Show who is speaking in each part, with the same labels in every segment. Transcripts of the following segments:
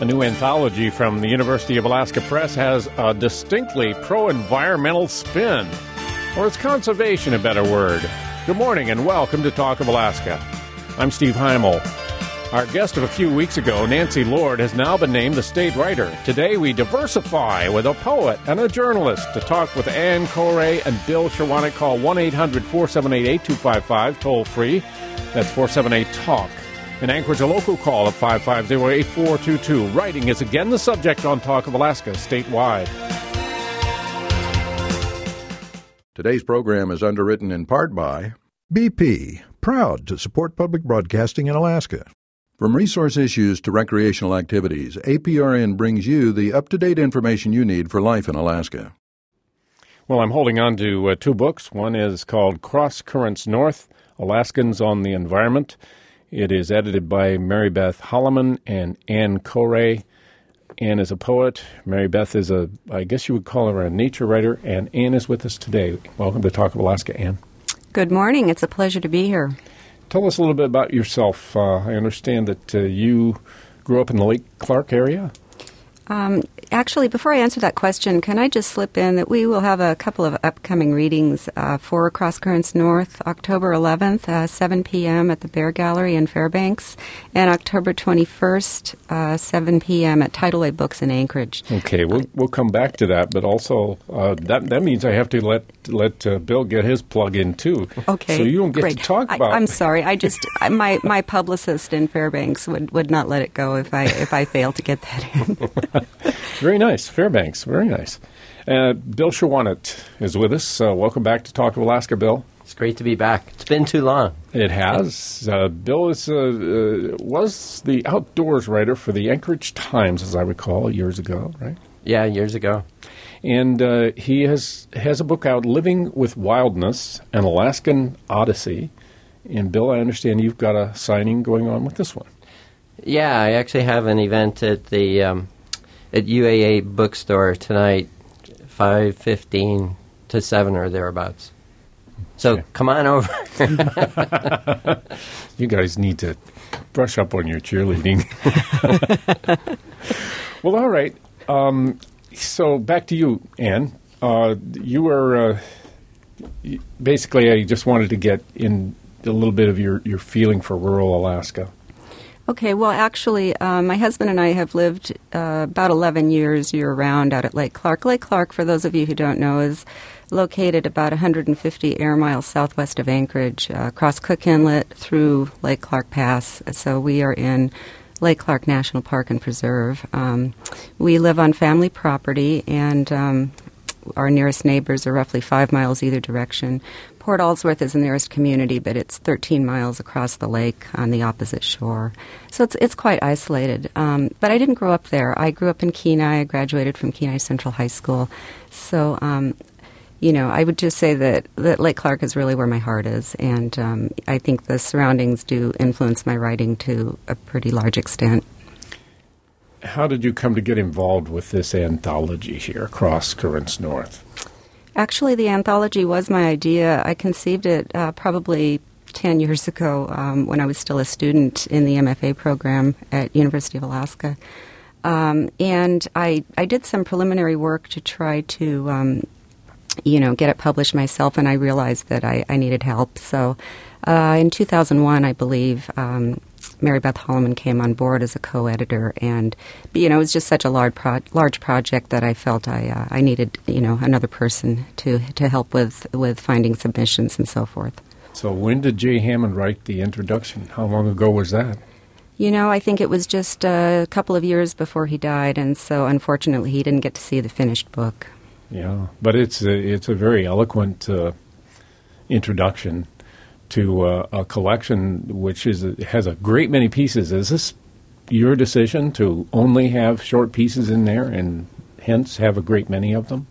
Speaker 1: new anthology from the University of Alaska Press has a distinctly pro-environmental spin. Or is conservation a better word? Good morning and welcome to Talk of Alaska. I'm Steve Heimel. Our guest of a few weeks ago, Nancy Lord, has now been named the state writer. Today we diversify with a poet and a journalist to talk with Ann Corey and Bill Sherwonek. Call 1-800-478-8255, toll free. That's 478-TALK. In Anchorage, a local call at 550-8422. Writing is again the subject on Talk of Alaska statewide.
Speaker 2: Today's program is underwritten in part by
Speaker 3: BP, proud to support public broadcasting in Alaska.
Speaker 2: From resource issues to recreational activities, APRN brings you the up-to-date information you need for life in Alaska.
Speaker 1: Well, I'm holding on to two books. One is called Cross Currents North, Alaskans on the Environment. It is edited by Mary Beth Holloman and Ann Corey. Ann is a poet. Mary Beth is I guess you would call her a nature writer. And Ann is with us today. Welcome to Talk of Alaska, Ann.
Speaker 4: Good morning. It's a pleasure to be here.
Speaker 1: Tell us a little bit about yourself. I understand that you grew up in the Lake Clark area.
Speaker 4: Actually, before I answer that question, can I just slip in that we will have a couple of upcoming readings for Cross Currents North, October 11th, 7 p.m. at the Bear Gallery in Fairbanks, and October 21st, 7 p.m. at Tidal Wave Books in Anchorage.
Speaker 1: Okay, we'll come back to that, but also that means I have to let Bill get his plug in too.
Speaker 4: Okay,
Speaker 1: so you don't get
Speaker 4: great.
Speaker 1: to talk about.
Speaker 4: I'm sorry. My publicist in Fairbanks would not let it go if I fail to get that in.
Speaker 1: Very nice. Fairbanks. Very nice. Bill Sherwonek is with us. Welcome back to Talk of Alaska, Bill.
Speaker 5: It's great to be back. It's been too long.
Speaker 1: It has. Bill was the outdoors writer for the Anchorage Times, as I recall, years ago, right?
Speaker 5: Yeah, years ago.
Speaker 1: And he has a book out, Living with Wildness, an Alaskan Odyssey. And Bill, I understand you've got a signing going on with this one.
Speaker 5: Yeah, I actually have an event at the at UAA bookstore tonight, 5:15 to 7 or thereabouts. So
Speaker 1: okay.
Speaker 5: Come on over.
Speaker 1: You guys need to brush up on your cheerleading. Well, all right. So back to you, Ann. You were basically, I just wanted to get in a little bit of your feeling for rural Alaska.
Speaker 4: Okay, well, actually, my husband and I have lived about 11 years year-round out at Lake Clark. Lake Clark, for those of you who don't know, is located about 150 air miles southwest of Anchorage, across Cook Inlet through Lake Clark Pass. So we are in Lake Clark National Park and Preserve. We live on family property, and our nearest neighbors are roughly 5 miles either direction. Port Allsworth is the nearest community, but it's 13 miles across the lake on the opposite shore. So it's quite isolated. But I didn't grow up there. I grew up in Kenai. I graduated from Kenai Central High School. So, I would just say that Lake Clark is really where my heart is. And I think the surroundings do influence my writing to a pretty large extent.
Speaker 1: How did you come to get involved with this anthology here, Cross Currents North?
Speaker 4: Actually, the anthology was my idea. I conceived it probably 10 years ago when I was still a student in the MFA program at University of Alaska. And I did some preliminary work to try to, get it published myself, and I realized that I needed help. So in 2001, I believe, Mary Beth Holloman came on board as a co-editor, and it was just such a large project that I felt I needed another person to help with finding submissions and so forth.
Speaker 1: So when did Jay Hammond write the introduction? How long ago was that?
Speaker 4: I think it was just a couple of years before he died, and so unfortunately he didn't get to see the finished book.
Speaker 1: Yeah, but it's a very eloquent introduction to a collection which has a great many pieces. Is this your decision to only have short pieces in there and hence have a great many of them?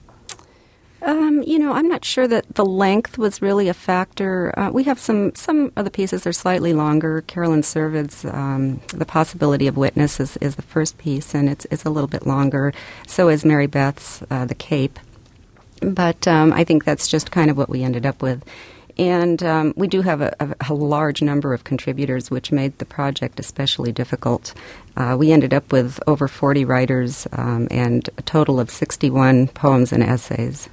Speaker 4: I'm not sure that the length was really a factor. We have some of the pieces are slightly longer. Carolyn Servid's The Possibility of Witness is the first piece, and it's a little bit longer. So is Mary Beth's The Cape. But I think that's just kind of what we ended up with. And we do have a large number of contributors, which made the project especially difficult. We ended up with over 40 writers and a total of 61 poems and essays.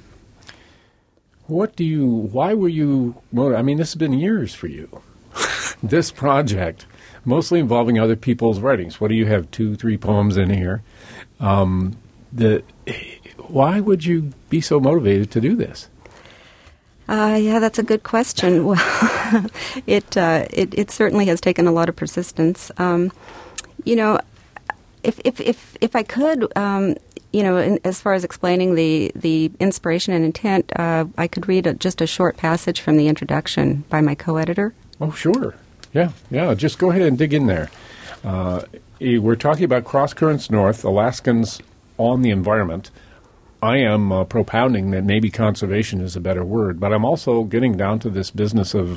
Speaker 1: Why were you, I mean, this has been years for you, this project, mostly involving other people's writings. What do you have, 2-3 poems in here? Why would you be so motivated to do this?
Speaker 4: Yeah, that's a good question. Well, it certainly has taken a lot of persistence. If I could, as far as explaining the inspiration and intent, I could read just a short passage from the introduction by my co-editor.
Speaker 1: Oh, sure. Yeah. Just go ahead and dig in there. We're talking about Cross Currents North, Alaskans on the environment. I am propounding that maybe conservation is a better word, but I'm also getting down to this business of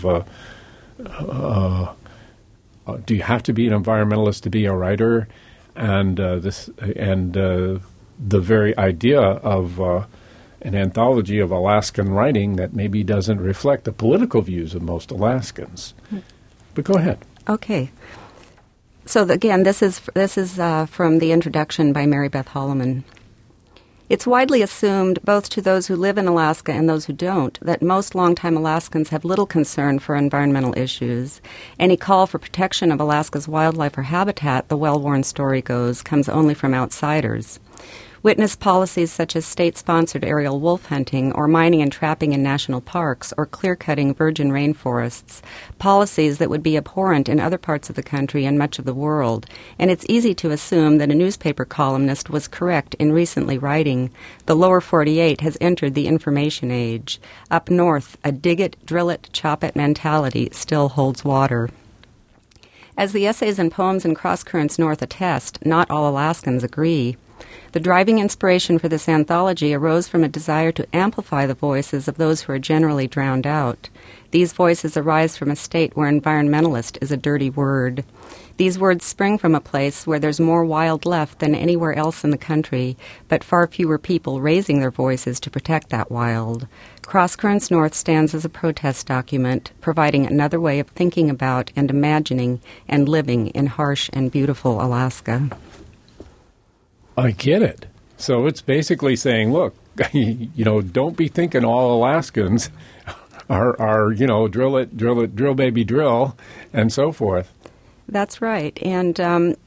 Speaker 1: do you have to be an environmentalist to be a writer? And the very idea of an anthology of Alaskan writing that maybe doesn't reflect the political views of most Alaskans. But go ahead.
Speaker 4: Okay. So again, this is from the introduction by Mary Beth Holloman. It's widely assumed, both to those who live in Alaska and those who don't, that most longtime Alaskans have little concern for environmental issues. Any call for protection of Alaska's wildlife or habitat, the well-worn story goes, comes only from outsiders. Witness policies such as state-sponsored aerial wolf hunting or mining and trapping in national parks or clear-cutting virgin rainforests, policies that would be abhorrent in other parts of the country and much of the world. And it's easy to assume that a newspaper columnist was correct in recently writing, "The lower 48 has entered the information age. Up north, a dig it, drill it, chop it mentality still holds water." As the essays and poems in Cross Currents North attest, not all Alaskans agree. The driving inspiration for this anthology arose from a desire to amplify the voices of those who are generally drowned out. These voices arise from a state where environmentalist is a dirty word. These words spring from a place where there's more wild left than anywhere else in the country, but far fewer people raising their voices to protect that wild. Cross Currents North stands as a protest document, providing another way of thinking about and imagining and living in harsh and beautiful Alaska.
Speaker 1: I get it. So it's basically saying, look, don't be thinking all Alaskans are drill it, drill baby drill, and so forth.
Speaker 4: That's right. And,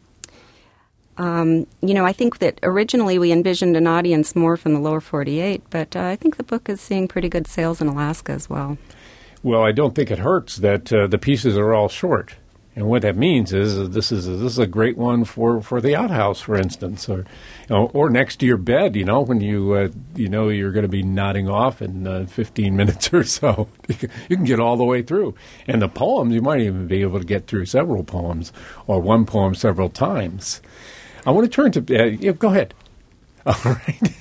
Speaker 4: I think that originally we envisioned an audience more from the lower 48, but I think the book is seeing pretty good sales in Alaska as well.
Speaker 1: Well, I don't think it hurts that the pieces are all short. And what that means is this is a great one for the outhouse, for instance, or next to your bed. When you're going to be nodding off in 15 minutes or so, you can get all the way through. And the poems, you might even be able to get through several poems or one poem several times. I want to turn to go ahead. All right.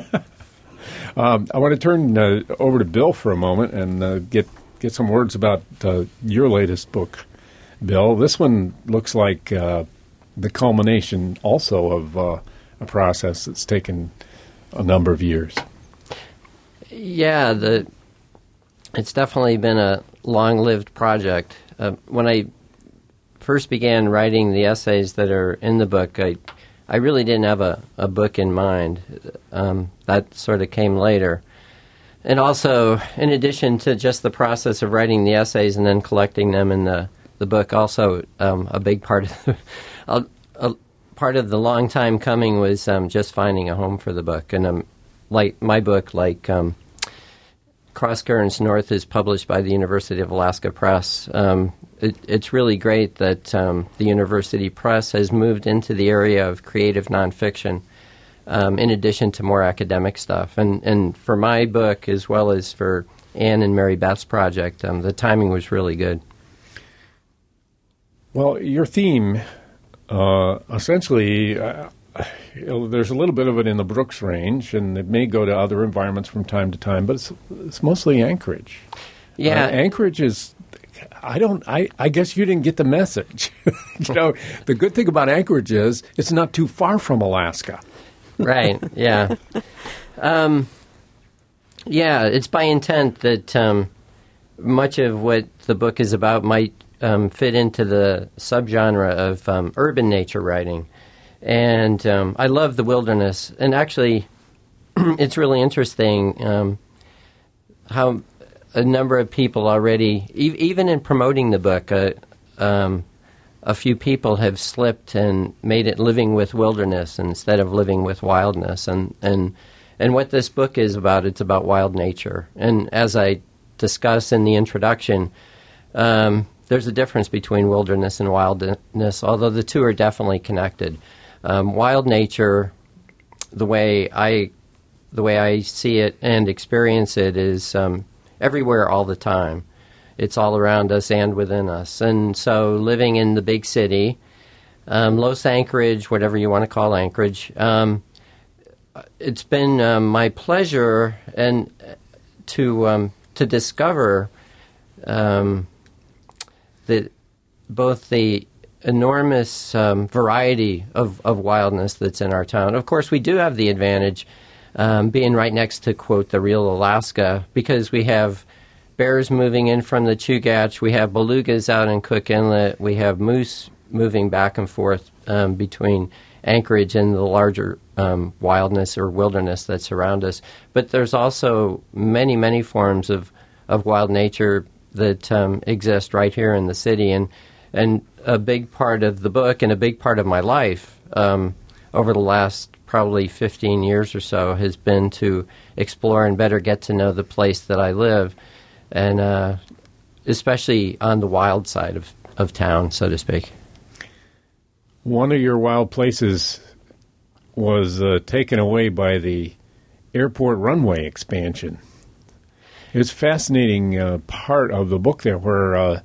Speaker 1: I want to turn over to Bill for a moment and get some words about your latest book. Bill, this one looks like the culmination also of a process that's taken a number of years.
Speaker 5: Yeah, it's definitely been a long-lived project. When I first began writing the essays that are in the book, I really didn't have a book in mind. That sort of came later. And also, in addition to just the process of writing the essays and then collecting them in the book, also a big part of part of the long time coming was just finding a home for the book. And like my book, Cross Currents North, is published by the University of Alaska Press. It's really great that the University Press has moved into the area of creative nonfiction, in addition to more academic stuff. And for my book, as well as for Anne and Mary Beth's project, the timing was really good.
Speaker 1: Well, your theme, essentially, there's a little bit of it in the Brooks Range, and it may go to other environments from time to time, but it's mostly Anchorage.
Speaker 5: Yeah.
Speaker 1: Anchorage is, I guess you didn't get the message. The good thing about Anchorage is it's not too far from Alaska.
Speaker 5: Right, yeah. It's by intent that much of what the book is about might fit into the subgenre of urban nature writing. And I love the wilderness. And actually, it's really interesting how a number of people already, even in promoting the book, a few people have slipped and made it living with wilderness instead of living with wildness. And what this book is about, it's about wild nature. And as I discuss in the introduction, there's a difference between wilderness and wildness, although the two are definitely connected. Wild nature, the way I see it and experience it, is everywhere all the time. It's all around us and within us. And so living in the big city, Los Anchorage, whatever you want to call Anchorage, it's been my pleasure and to discover that both the enormous variety of wildness that's in our town. Of course, we do have the advantage being right next to, quote, the real Alaska, because we have bears moving in from the Chugach, we have belugas out in Cook Inlet, we have moose moving back and forth between Anchorage and the larger wildness or wilderness that's around us. But there's also many, many forms of wild nature that exist right here in the city. And a big part of the book and a big part of my life over the last probably 15 years or so has been to explore and better get to know the place that I live, and especially on the wild side of town, so to speak.
Speaker 1: One of your wild places was taken away by the airport runway expansion. It's a fascinating part of the book there where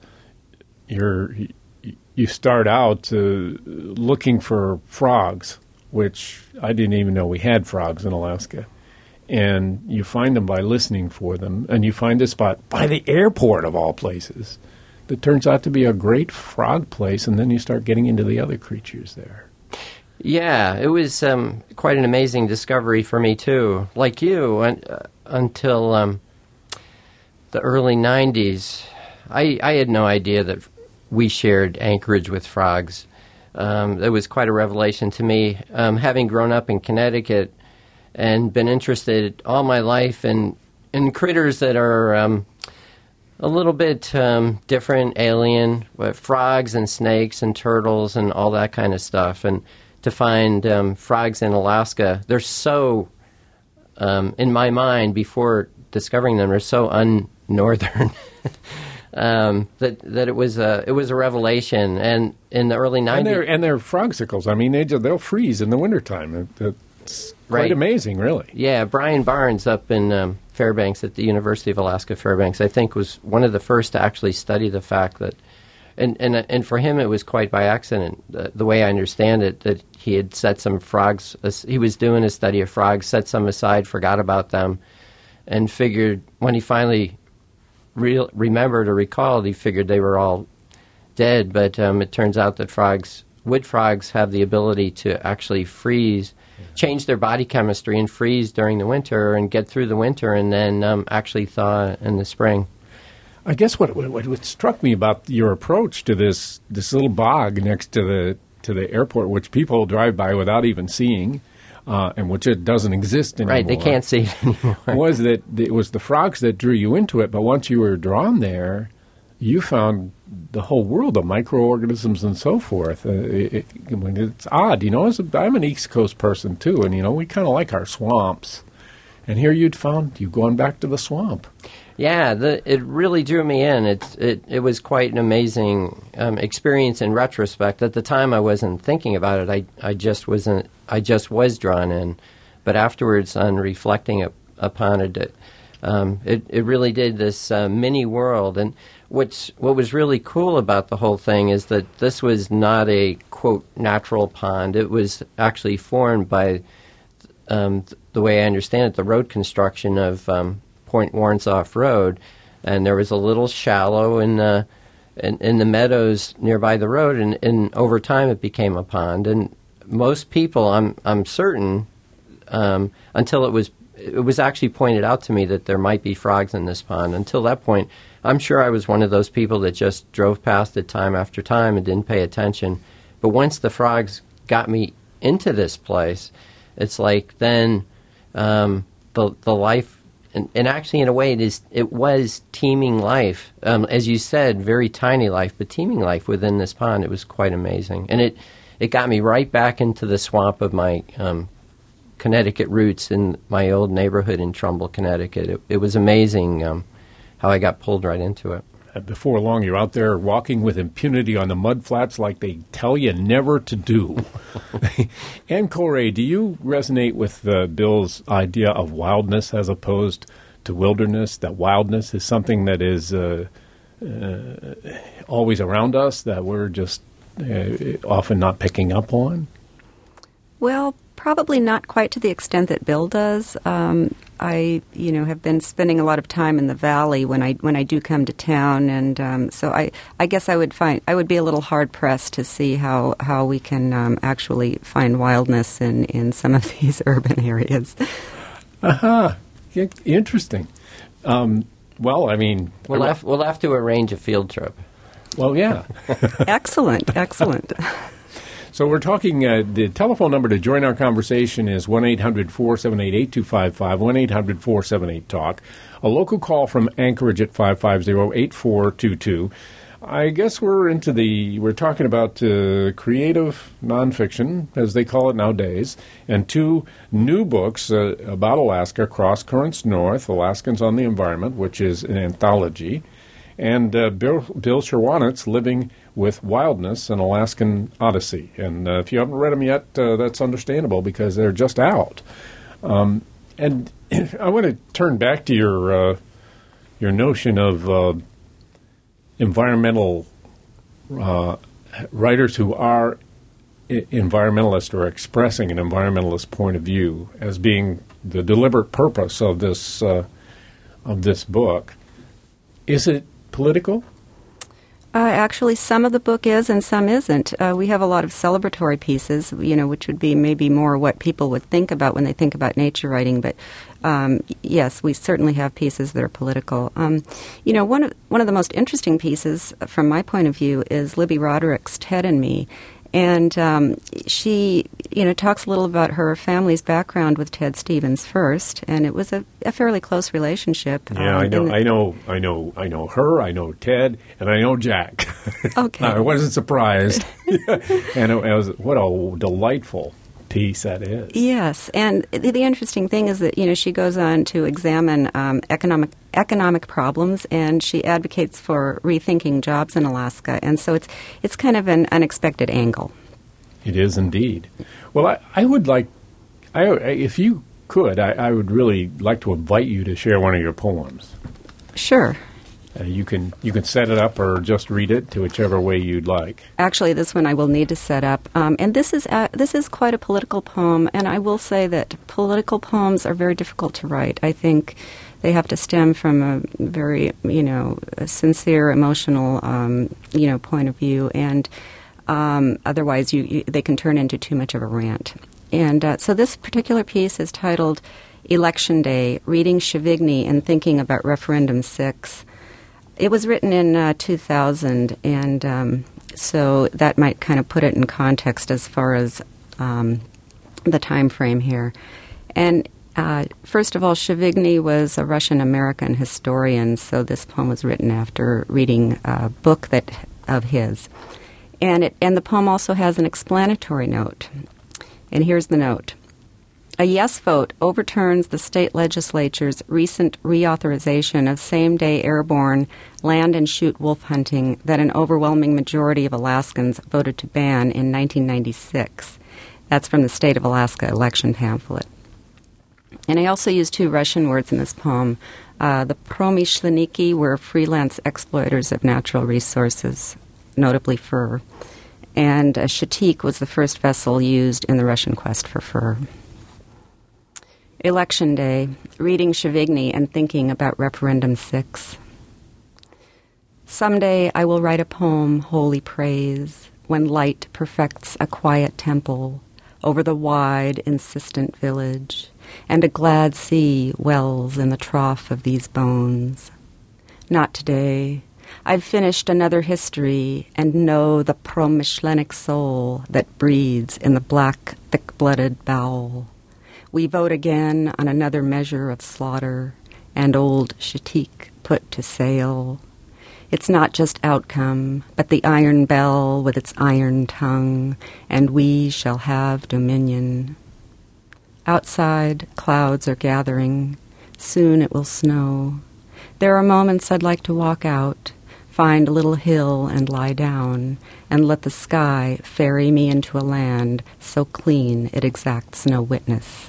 Speaker 1: you start out looking for frogs, which I didn't even know we had frogs in Alaska. And you find them by listening for them, and you find a spot by the airport of all places that turns out to be a great frog place, and then you start getting into the other creatures there.
Speaker 5: Yeah, it was quite an amazing discovery for me, too. Like you, until the early 90s, I had no idea that we shared Anchorage with frogs. It was quite a revelation to me, having grown up in Connecticut and been interested all my life in critters that are a little bit different, alien, frogs and snakes and turtles and all that kind of stuff. And to find frogs in Alaska, they're so, in my mind, before discovering them, they're so un-northern that it was a revelation. And in the early 90s...
Speaker 1: And they're frogsicles. I mean, they'll freeze in the wintertime. It's quite amazing, really.
Speaker 5: Yeah, Brian Barnes up in Fairbanks at the University of Alaska Fairbanks, I think, was one of the first to actually study the fact that, and for him it was quite by accident, the way I understand it, that he had set some frogs, he was doing a study of frogs, set some aside, forgot about them, and figured when he finally remembered or recalled, he figured they were all dead. But it turns out that wood frogs have the ability to actually freeze, change their body chemistry and freeze during the winter and get through the winter and then actually thaw in the spring.
Speaker 1: I guess what struck me about your approach to this little bog next to the airport, which people drive by without even seeing, and which it doesn't exist anymore.
Speaker 5: Right, they can't see it anymore.
Speaker 1: Was that it was the frogs that drew you into it, but once you were drawn there, you found the whole world of microorganisms and so forth. It's odd, I'm an East Coast person too, and we kind of like our swamps. And here you'd found you going back to the swamp.
Speaker 5: Yeah, it really drew me in. It was quite an amazing experience in retrospect. At the time, I wasn't thinking about it. I just was drawn in. But afterwards, on reflecting upon it, it really did this mini world. And what was really cool about the whole thing is that this was not a, quote, natural pond. It was actually formed by, the way I understand it, the road construction of Point Warrensoff Road, and there was a little shallow in the meadows nearby the road, and over time it became a pond. And most people, I'm certain, until it was actually pointed out to me that there might be frogs in this pond. Until that point, I'm sure I was one of those people that just drove past it time after time and didn't pay attention. But once the frogs got me into this place, it's like then the life, and actually in a way it was teeming life. As you said, very tiny life, but teeming life within this pond. It was quite amazing. And it got me right back into the swamp of my Connecticut roots in my old neighborhood in Trumbull, Connecticut. It was amazing how I got pulled right into it.
Speaker 1: Before long, you're out there walking with impunity on the mudflats like they tell you never to do. Ann Corey, do you resonate with Bill's idea of wildness as opposed to wilderness, that wildness is something that is always around us, that we're just often not picking up on?
Speaker 4: Well, probably not quite to the extent that Bill does. I, have been spending a lot of time in the valley when I do come to town, and so I guess I would be a little hard pressed to see how we can actually find wildness in some of these urban areas.
Speaker 1: Interesting. Well, I mean,
Speaker 5: we'll have to arrange a field trip.
Speaker 1: Well, yeah.
Speaker 4: Excellent.
Speaker 1: So we're talking, the telephone number to join our conversation is 1-800-478-8255, 1-800-478-TALK. A local call from Anchorage at 550-8422. I guess we're talking about creative nonfiction, as they call it nowadays, and two new books about Alaska, Cross Currents North, Alaskans on the Environment, which is an anthology, and Bill Cherwonitz, Living with Wildness, an Alaskan Odyssey. And if you haven't read them yet, that's understandable because they're just out. And I want to turn back to your notion of environmental writers who are environmentalists or expressing an environmentalist point of view as being the deliberate purpose of this book. Is it political?
Speaker 4: Actually, some of the book is and some isn't. We have a lot of celebratory pieces, which would be maybe more what people would think about when they think about nature writing. But yes, we certainly have pieces that are political. One of the most interesting pieces, from my point of view, is Libby Roderick's Ted and Me. And she, talks a little about her family's background with Ted Stevens first, and it was a fairly close relationship.
Speaker 1: Yeah, I know her, I know Ted, and I know Jack.
Speaker 4: Okay.
Speaker 1: I wasn't surprised. And it was, what a delightful piece that is.
Speaker 4: Yes, and the interesting thing is that, she goes on to examine economic problems, and she advocates for rethinking jobs in Alaska, and so it's kind of an unexpected angle.
Speaker 1: It is indeed. Well, I would like, if you could, I would really like to invite you to share one of your poems.
Speaker 4: Sure.
Speaker 1: You can set it up or just read it to whichever way you'd like.
Speaker 4: Actually, this one I will need to set up. And this is quite a political poem, and I will say that political poems are very difficult to write. I think they have to stem from a very, a sincere, emotional, point of view, and otherwise they can turn into too much of a rant. And so this particular piece is titled Election Day, Reading Chivigny and Thinking About Referendum 6. It was written in 2000, and so that might kind of put it in context as far as the time frame here. And first of all, Chivigny was a Russian-American historian, so this poem was written after reading a book of his. And the poem also has an explanatory note. And here's the note. A yes vote overturns the state legislature's recent reauthorization of same-day airborne land and shoot wolf hunting that an overwhelming majority of Alaskans voted to ban in 1996. That's from the State of Alaska election pamphlet. And I also use two Russian words in this poem. The promyshlenniki were freelance exploiters of natural resources, notably fur. And Shatik was the first vessel used in the Russian quest for fur. Election Day, reading Chivigny and thinking about Referendum 6. Someday I will write a poem, holy praise, when light perfects a quiet temple over the wide, insistent village, and a glad sea wells in the trough of these bones. Not today. I've finished another history and know the pro-Michelinic soul that breeds in the black, thick-blooded bowel. We vote again on another measure of slaughter and old Shatik put to sale. It's not just outcome, but the iron bell with its iron tongue, and we shall have dominion. Outside, clouds are gathering. Soon it will snow. There are moments I'd like to walk out, find a little hill and lie down, and let the sky ferry me into a land so clean it exacts no witness.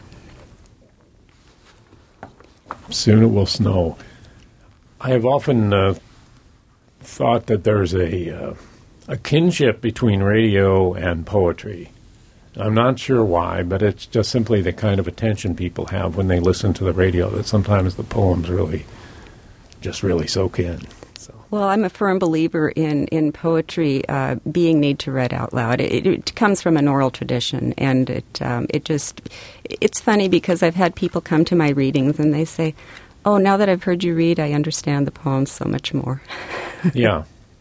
Speaker 1: Soon it will snow. I have often thought that there's a kinship between radio and poetry. I'm not sure why, but it's just simply the kind of attention people have when they listen to the radio that sometimes the poems really soak in. So.
Speaker 4: Well, I'm a firm believer in poetry being need to read out loud. It comes from an oral tradition, and it's funny because I've had people come to my readings and they say, "Oh, now that I've heard you read, I understand the poems so much more."
Speaker 1: Yeah.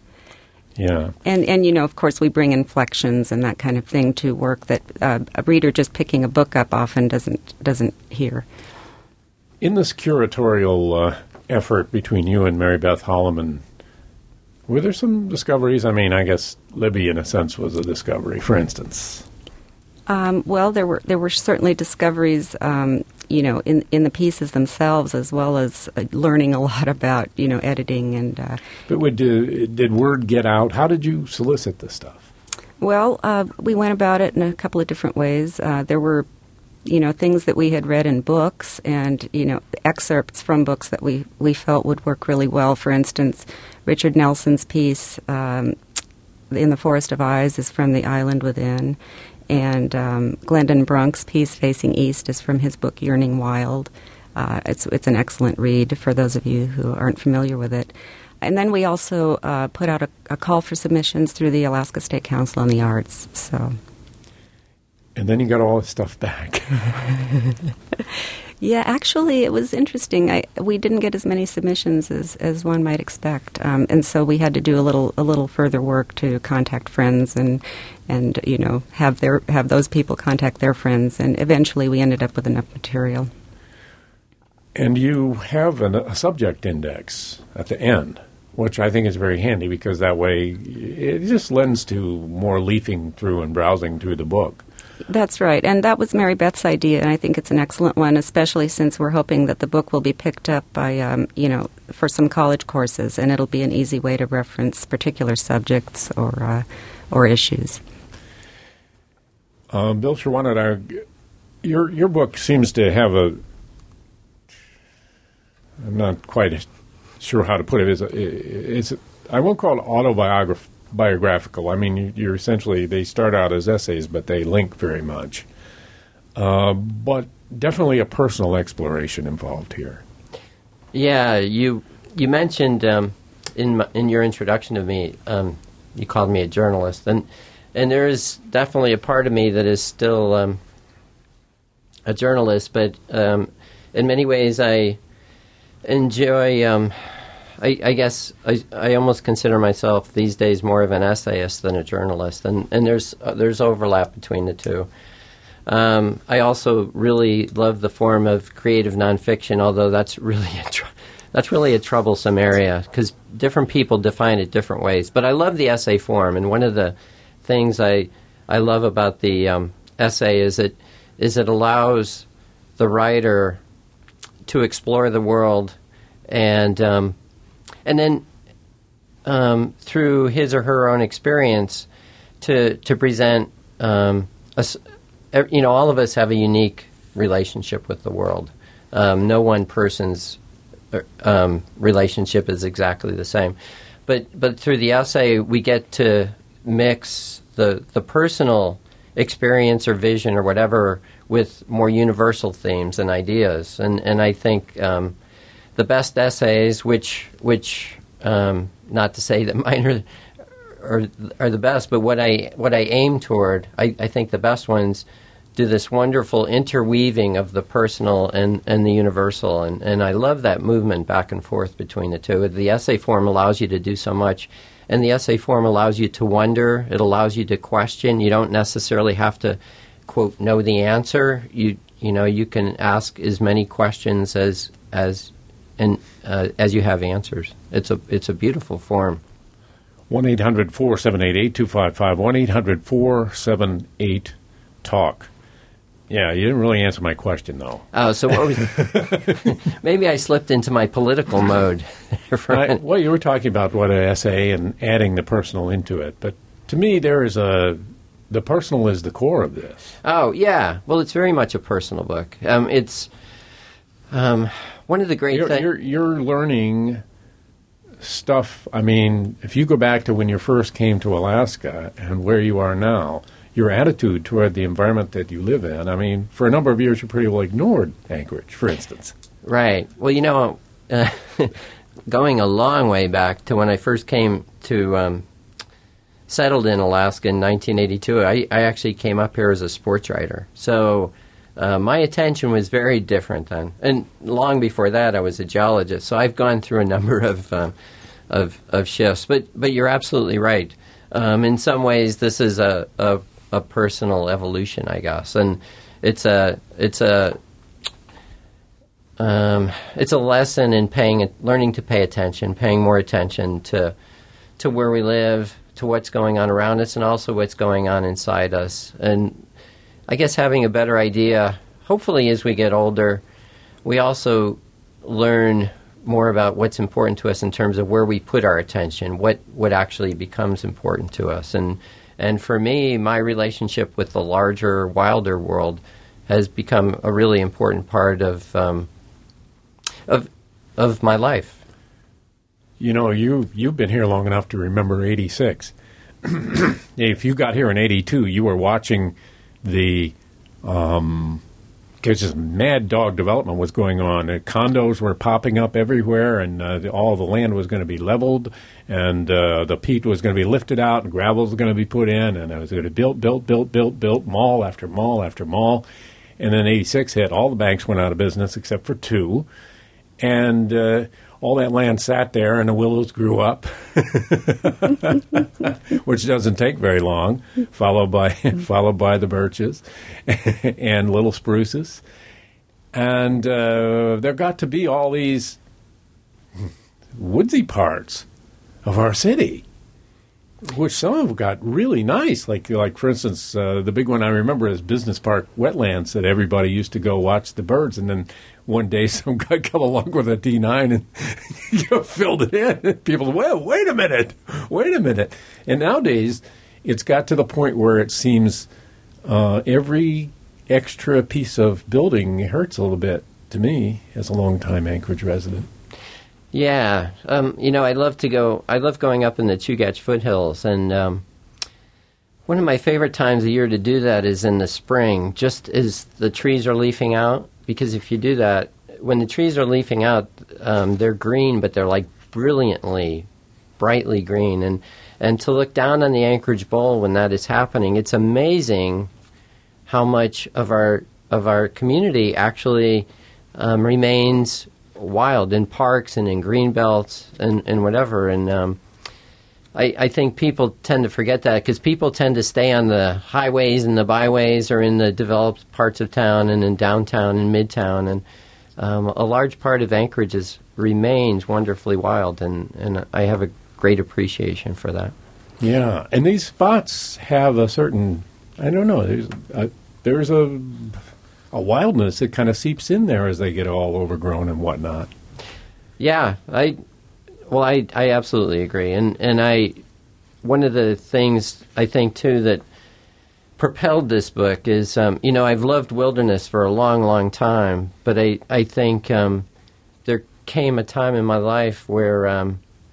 Speaker 4: And of course, we bring inflections and that kind of thing to work that a reader just picking a book up often doesn't hear.
Speaker 1: In this curatorial effort between you and Mary Beth Holloman, were there some discoveries? I mean, I guess Libby, in a sense, was a discovery, for instance.
Speaker 4: Well, there were certainly discoveries, in the pieces themselves, as well as learning a lot about, editing and.
Speaker 1: But did word get out? How did you solicit this stuff?
Speaker 4: Well, we went about it in a couple of different ways. There were, things that we had read in books, and excerpts from books that we felt would work really well. For instance, Richard Nelson's piece "In the Forest of Eyes" is from "The Island Within." And Glendon Brunk's piece, "Facing East," is from his book "Yearning Wild." It's an excellent read for those of you who aren't familiar with it. And then we also put out a call for submissions through the Alaska State Council on the Arts. So.
Speaker 1: And then you got all this stuff back.
Speaker 4: Yeah, actually, it was interesting. We didn't get as many submissions as one might expect, and so we had to do a little further work to contact friends and have those people contact their friends, and eventually we ended up with enough material.
Speaker 1: And you have a subject index at the end, which I think is very handy because that way it just lends to more leafing through and browsing through the book.
Speaker 4: That's right, and that was Mary Beth's idea, and I think it's an excellent one, especially since we're hoping that the book will be picked up by, for some college courses, and it'll be an easy way to reference particular subjects or issues.
Speaker 1: Bill Sherwood, your book seems to have I'm not quite sure how to put it. I won't call it autobiographical. I mean, you're essentially, they start out as essays, but they link very much. But definitely a personal exploration involved here.
Speaker 5: Yeah, you mentioned in your introduction of me, you called me a journalist, and there is definitely a part of me that is still a journalist, but in many ways I enjoy. I guess I almost consider myself these days more of an essayist than a journalist, and there's overlap between the two. I also really love the form of creative nonfiction, although that's really a troublesome area because different people define it different ways. But I love the essay form, and one of the things I love about the essay is it allows the writer to explore the world and then through his or her own experience to present all of us have a unique relationship with the world. No one person's relationship is exactly the same. But through the essay, we get to mix the personal experience or vision or whatever with more universal themes and ideas. And I think the best essays, which not to say that mine are the best, but what I aim toward, I think the best ones do this wonderful interweaving of the personal and the universal. And I love that movement back and forth between the two. The essay form allows you to do so much. And the essay form allows you to wonder. It allows you to question. You don't necessarily have to, quote, know the answer. You can ask as many questions as you have answers. It's a beautiful form.
Speaker 1: 1-800-478-8255, 1-800-478-TALK. Yeah, you didn't really answer my question, though.
Speaker 5: Oh, so what was... Maybe I slipped into my political mode.
Speaker 1: Well, you were talking about what an essay and adding the personal into it. But to me, the personal is the core of this.
Speaker 5: Oh, yeah. Well, it's very much a personal book. It's one of the great things...
Speaker 1: You're learning stuff. I mean, if you go back to when you first came to Alaska and where you are now... your attitude toward the environment that you live in. I mean, for a number of years, you pretty well ignored Anchorage, for instance.
Speaker 5: Right. Well, going a long way back to when I first came to, settled in Alaska in 1982, I actually came up here as a sports writer. So my attention was very different then. And long before that, I was a geologist. So I've gone through a number of shifts. But you're absolutely right. In some ways, this is a personal evolution, I guess, and it's a lesson in learning to pay attention, paying more attention to where we live, to what's going on around us, and also what's going on inside us. And I guess having a better idea, hopefully, as we get older, we also learn more about what's important to us in terms of where we put our attention, what actually becomes important to us. And for me, my relationship with the larger, wilder world has become a really important part of my life.
Speaker 1: You know, you've been here long enough to remember 86. If you got here in 82, you were watching the because this mad dog development was going on. Condos were popping up everywhere, and all the land was going to be leveled, and the peat was going to be lifted out, and gravel was going to be put in, and it was going to be built, mall after mall after mall. And then 86 hit. All the banks went out of business except for two, and all that land sat there, and the willows grew up, which doesn't take very long, followed by the birches and little spruces. And there got to be all these woodsy parts of our city, which some of them got really nice. Like for instance, the big one I remember is Business Park wetlands that everybody used to go watch the birds, and then one day some guy come along with a D9 and filled it in. And people, well, wait a minute. And nowadays, it's got to the point where it seems every extra piece of building hurts a little bit to me as a long-time Anchorage resident.
Speaker 5: Yeah. I love going up in the Chugach foothills, and one of my favorite times of year to do that is in the spring, just as the trees are leafing out. Because if you do that, when the trees are leafing out, they're green, but they're like brightly green. And to look down on the Anchorage Bowl when that is happening, it's amazing how much of our community actually remains wild in parks and in green belts and whatever. And I think people tend to forget that because people tend to stay on the highways and the byways or in the developed parts of town and in downtown and midtown. And a large part of Anchorage remains wonderfully wild, and I have a great appreciation for that.
Speaker 1: Yeah, and these spots have a certain, I don't know, there's a wildness that kind of seeps in there as they get all overgrown and whatnot.
Speaker 5: Yeah, I absolutely agree. And one of the things I think, too, that propelled this book is, I've loved wilderness for a long, long time, but I think there came a time in my life where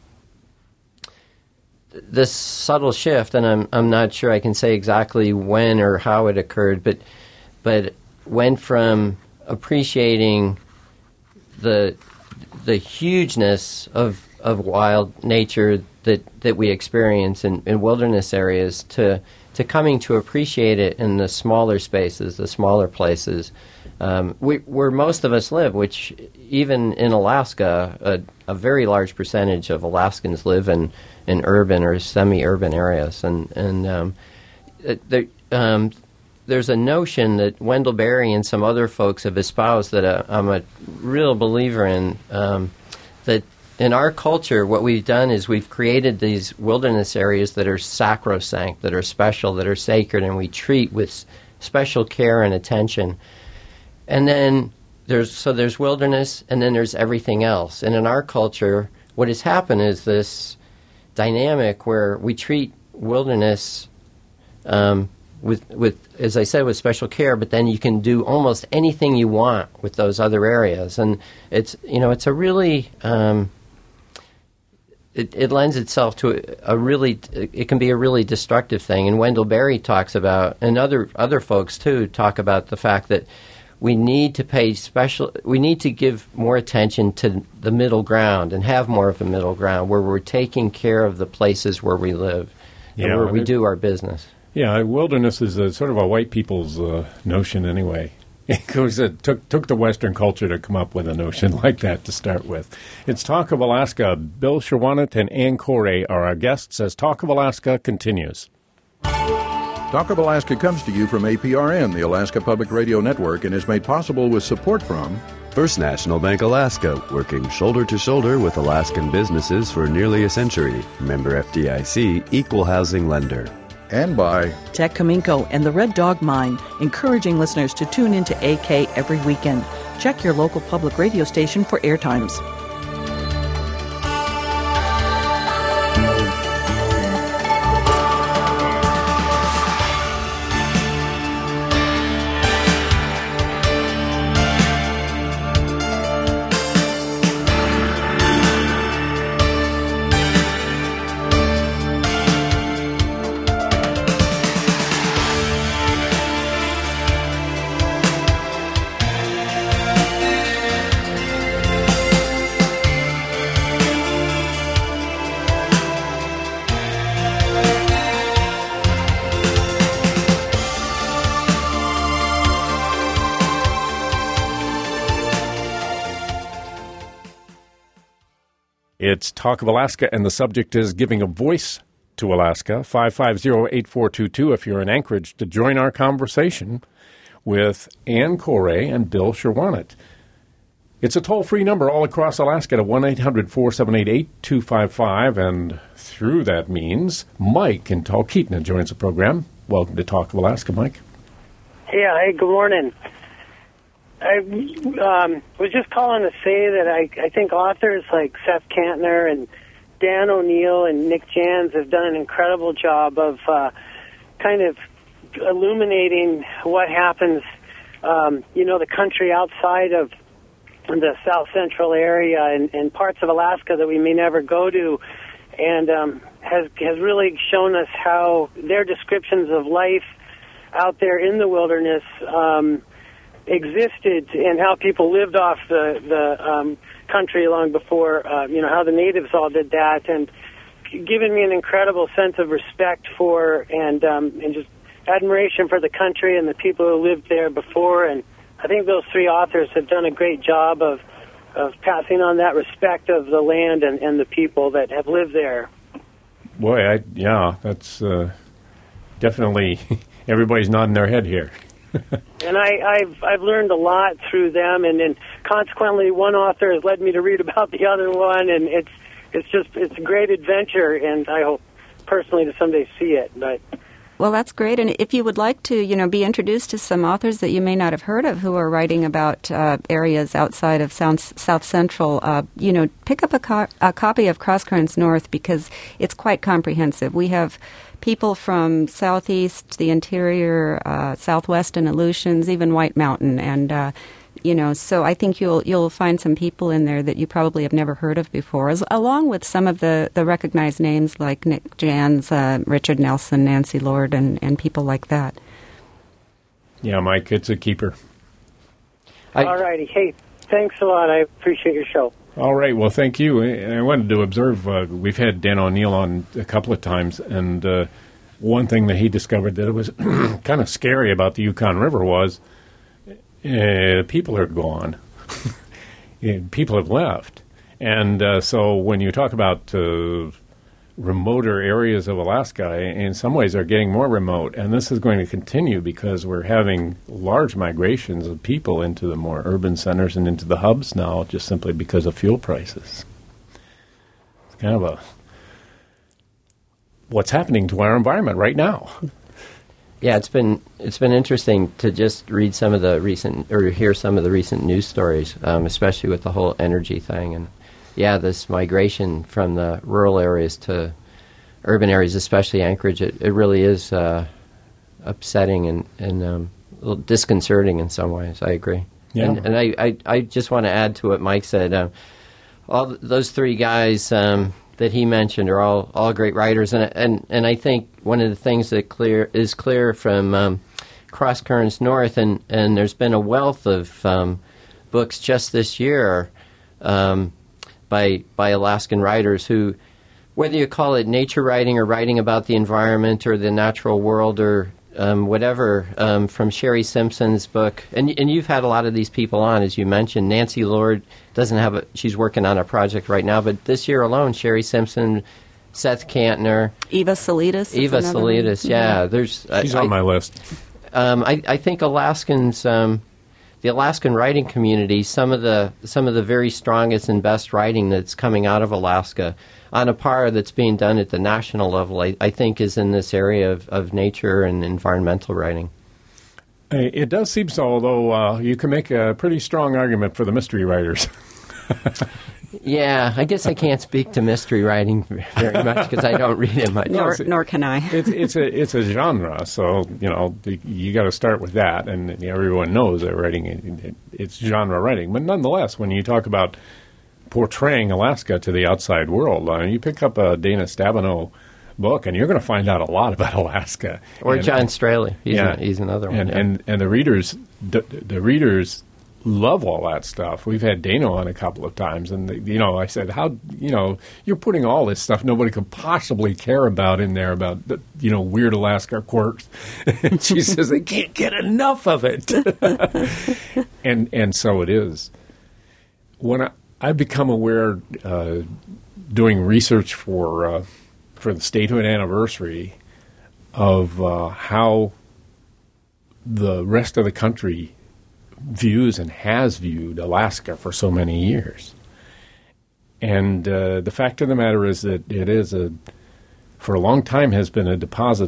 Speaker 5: this subtle shift, and I'm not sure I can say exactly when or how it occurred, but went from appreciating the hugeness of wild nature that we experience in wilderness areas to coming to appreciate it in the smaller spaces, the smaller places, where most of us live, which even in Alaska, a very large percentage of Alaskans live in urban or semi-urban areas. And there's a notion that Wendell Berry and some other folks have espoused that I'm a real believer in, that in our culture, what we've done is we've created these wilderness areas that are sacrosanct, that are special, that are sacred, and we treat with special care and attention. And then there's wilderness, and then there's everything else. And in our culture, what has happened is this dynamic where we treat wilderness with, as I said, with special care, but then you can do almost anything you want with those other areas. And it's a really it lends itself to it can be a really destructive thing. And Wendell Berry talks about, and other folks too talk about the fact that we need to give more attention to the middle ground and have more of a middle ground where we're taking care of the places where we live and where we do our business.
Speaker 1: Yeah, wilderness is sort of a white people's notion anyway. Because it took the Western culture to come up with a notion like that to start with. It's Talk of Alaska. Bill Schwandt and Ann Corey are our guests as Talk of Alaska continues.
Speaker 2: Talk of Alaska comes to you from APRN, the Alaska Public Radio Network, and is made possible with support from
Speaker 6: First National Bank Alaska, working shoulder to shoulder with Alaskan businesses for nearly a century. Member FDIC, equal housing lender.
Speaker 2: And by
Speaker 7: Tech Cominco and the Red Dog Mine, encouraging listeners to tune into AK every weekend. Check your local public radio station for airtimes.
Speaker 1: It's Talk of Alaska, and the subject is giving a voice to Alaska. 550-8422 if you're in Anchorage to join our conversation with Ann Corey and Bill Schwandt. It's a toll-free number all across Alaska to 1-800-478-8255, and through that means Mike in Talkeetna joins the program. Welcome to Talk of Alaska, Mike.
Speaker 8: Yeah, hey, good morning. I was just calling to say that I think authors like Seth Kantner and Dan O'Neill and Nick Jans have done an incredible job of kind of illuminating what happens, the country outside of the South Central area and parts of Alaska that we may never go to, and has really shown us how their descriptions of life out there in the wilderness existed and how people lived off the country long before, how the natives all did that, and given me an incredible sense of respect for and just admiration for the country and the people who lived there before. And I think those three authors have done a great job of passing on that respect of the land and the people that have lived there.
Speaker 1: Boy, that's definitely everybody's nodding their head here.
Speaker 8: And I've learned a lot through them, and then consequently, one author has led me to read about the other one, and it's a great adventure, and I hope personally to someday see it. But
Speaker 4: well, that's great. And if you would like to, be introduced to some authors that you may not have heard of who are writing about areas outside of South Central, pick up a copy of Cross Currents North, because it's quite comprehensive. We have people from southeast, the interior, southwest and Aleutians, even White Mountain, and so I think you'll find some people in there that you probably have never heard of before, along with some of the recognized names like Nick Jans, Richard Nelson, Nancy Lord, and people like that.
Speaker 1: Yeah, Mike, it's a keeper.
Speaker 8: All righty. Hey, thanks a lot. I appreciate your show.
Speaker 1: All right. Well, thank you. And I wanted to observe, we've had Dan O'Neill on a couple of times, and one thing that he discovered that it was kind of scary about the Yukon River was people are gone. People have left. And so when you talk about remoter areas of Alaska, in some ways are getting more remote. And this is going to continue because we're having large migrations of people into the more urban centers and into the hubs now just simply because of fuel prices. It's kind of what's happening to our environment right now.
Speaker 5: Yeah, it's been interesting to just read some of the recent or hear some of the recent news stories, especially with the whole energy thing. And yeah, this migration from the rural areas to urban areas, especially Anchorage, it really is upsetting and a little disconcerting in some ways. I agree.
Speaker 1: Yeah.
Speaker 5: And I just want to add to what Mike said. All those three guys that he mentioned are all great writers, and I think one of the things that is clear from Cross Currents North, and there's been a wealth of books just this year by Alaskan writers who, whether you call it nature writing or writing about the environment or the natural world or whatever, from Sherry Simpson's book, and you've had a lot of these people on, as you mentioned. Nancy Lord she's working on a project right now, but this year alone, Sherry Simpson, Seth Kantner,
Speaker 4: Eva Salidas.
Speaker 5: Yeah,
Speaker 1: she's on my list.
Speaker 5: I think Alaskans, the Alaskan writing community, some of the very strongest and best writing that's coming out of Alaska, on a par that's being done at the national level, I think is in this area of nature and environmental writing.
Speaker 1: It does seem so, although you can make a pretty strong argument for the mystery writers.
Speaker 5: Yeah, I guess I can't speak to mystery writing very much because I don't read it much.
Speaker 4: Nor can I.
Speaker 1: It's a genre, so you got to start with that, and everyone knows that writing it's genre writing. But nonetheless, when you talk about portraying Alaska to the outside world, you pick up a Dana Stabenow book, and you're going to find out a lot about Alaska.
Speaker 5: Or John Straley, he's another one.
Speaker 1: And the readers love all that stuff. We've had Dana on a couple of times, and I said, "How you're putting all this stuff nobody could possibly care about in there about weird Alaska quirks?" And she says they can't get enough of it, and so it is. When I've become aware doing research for the statehood anniversary of how the rest of the country views and has viewed Alaska for so many years. And the fact of the matter is that it is for a long time has been a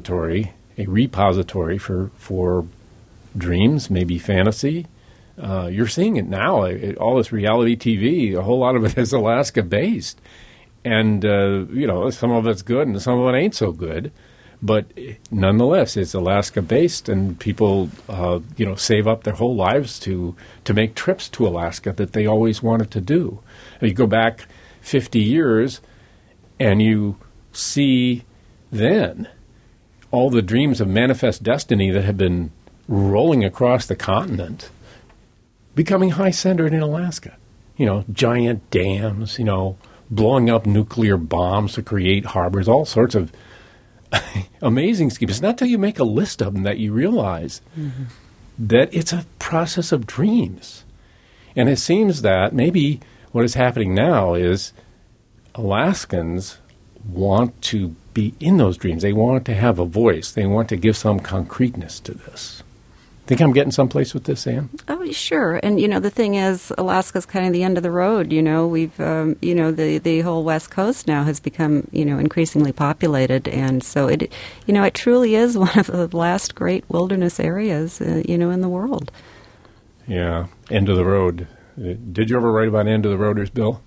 Speaker 1: repository for dreams, maybe fantasy. You're seeing it now. All this reality TV, a whole lot of it is Alaska-based. And, some of it's good and some of it ain't so good. But nonetheless, it's Alaska-based, and people, save up their whole lives to make trips to Alaska that they always wanted to do. And you go back 50 years, and you see then all the dreams of manifest destiny that have been rolling across the continent becoming high-centered in Alaska. Giant dams, blowing up nuclear bombs to create harbors, all sorts of amazing schemes. It's not until you make a list of them that you realize that it's a process of dreams. And it seems that maybe what is happening now is Alaskans want to be in those dreams. They want to have a voice. They want to give some concreteness to this. Think I'm getting someplace with this, Ann?
Speaker 4: Oh, sure. And, the thing is, Alaska's kind of the end of the road. We've, the whole West Coast now has become, increasingly populated. And so it truly is one of the last great wilderness areas, in the world.
Speaker 1: Yeah. End of the road. Did you ever write about End of the Roaders, Bill?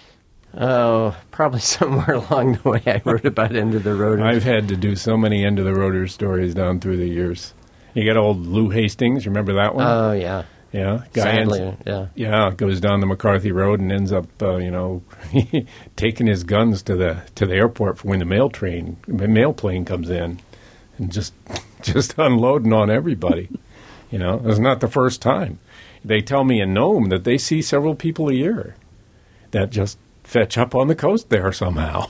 Speaker 5: Oh, probably somewhere along the way I wrote about End of the Roaders.
Speaker 1: I've had to do so many End of the Roaders stories down through the years. You got old Lou Hastings. Remember that one?
Speaker 5: Oh, yeah.
Speaker 1: Yeah.
Speaker 5: Sadly,
Speaker 1: yeah, goes down the McCarthy Road and ends up, taking his guns to the airport for when the mail plane comes in, and just unloading on everybody. It's not the first time. They tell me in Nome that they see several people a year. that just fetch up on the coast there somehow.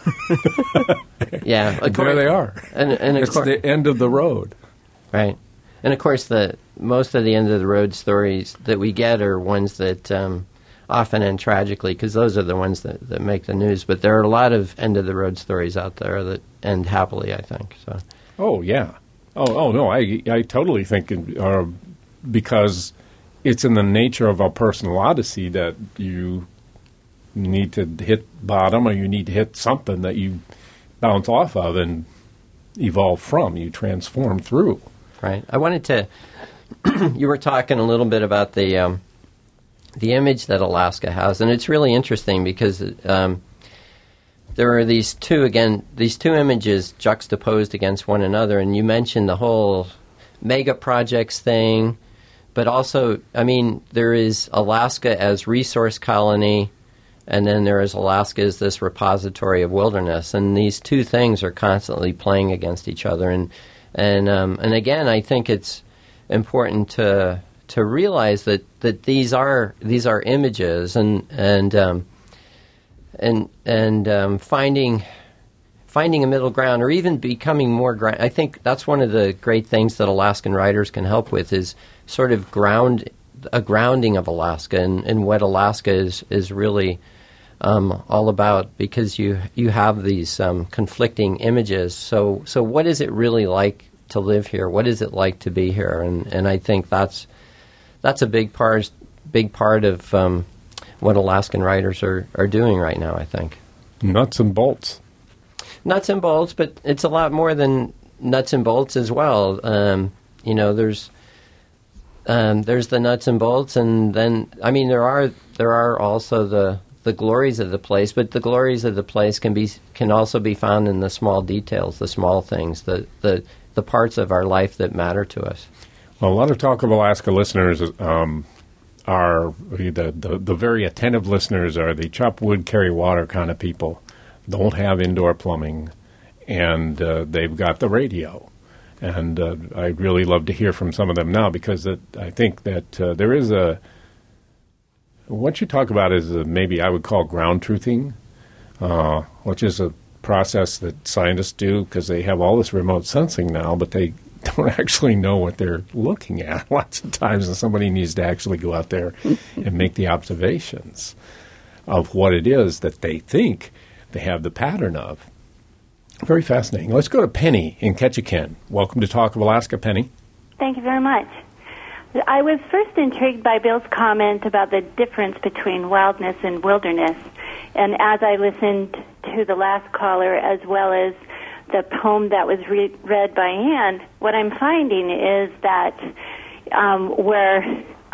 Speaker 5: Yeah,
Speaker 1: there they are.
Speaker 5: And
Speaker 1: it's the end of the road.
Speaker 5: Right. And, of course, most of the end-of-the-road stories that we get are ones that often end tragically, because those are the ones that make the news. But there are a lot of end-of-the-road stories out there that end happily, I think. So.
Speaker 1: Oh, yeah. Oh no, I totally think because it's in the nature of a personal odyssey that you need to hit bottom, or you need to hit something that you bounce off of and evolve from, you transform through.
Speaker 5: Right. I wanted to you were talking a little bit about the image that Alaska has, and it's really interesting because there are these two images juxtaposed against one another, and you mentioned the whole mega projects thing, but also, I mean, there is Alaska as resource colony, and then there is Alaska as this repository of wilderness, and these two things are constantly playing against each other. And again, I think it's important to realize that these are images, and finding a middle ground, or even becoming more ground. I think that's one of the great things that Alaskan writers can help with, is sort of a grounding of Alaska and what Alaska is really all about, because you have these conflicting images. So what is it really like to live here? What is it like to be here? And I think that's a big part of what Alaskan writers are doing right now, I think.
Speaker 1: Nuts and bolts.
Speaker 5: Nuts and bolts, but it's a lot more than nuts and bolts as well. There's the nuts and bolts, and then, I mean, there are also the glories of the place, but the glories of the place can also be found in the small details, the small things, the parts of our life that matter to us.
Speaker 1: Well, a lot of Talk of Alaska listeners are the very attentive listeners are the chop wood, carry water kind of people. Don't have indoor plumbing, and they've got the radio. And I'd really love to hear from some of them now, because I think that there is what you talk about is maybe I would call ground truthing, which is a process that scientists do because they have all this remote sensing now, but they don't actually know what they're looking at lots of times, and somebody needs to actually go out there and make the observations of what it is that they think they have the pattern of. Very fascinating. Let's go to Penny in Ketchikan. Welcome to Talk of Alaska, Penny.
Speaker 9: Thank you very much. I was first intrigued by Bill's comment about the difference between wildness and wilderness. And as I listened to the last caller, as well as the poem that was read by Anne, what I'm finding is that where